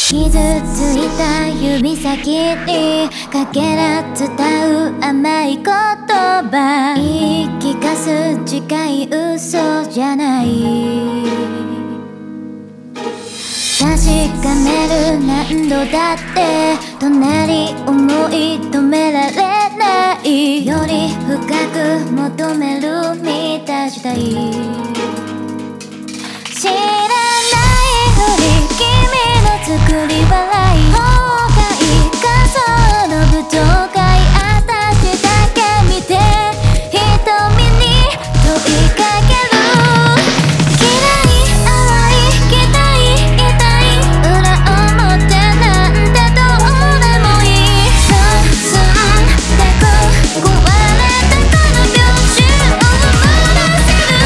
傷ついた指先にかけら伝う甘い言葉、言い聞かす近い嘘じゃない、確かめる何度だって隣思い止められない、より深く求める満たしたい、知らないふり君の作り笑い崩壊仮想の舞踏会、私だけ見て瞳に問いかける、嫌い淡い期待痛い裏表なんてどうでもいい、進んでく壊れたこの秒数を生ませる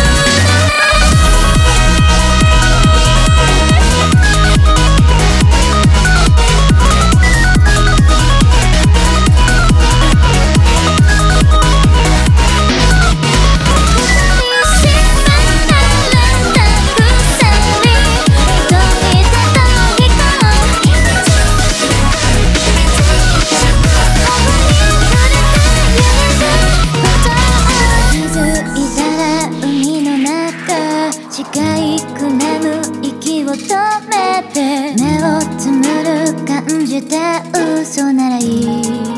近いくらむ息を止めて目をつむる感じて嘘ならいい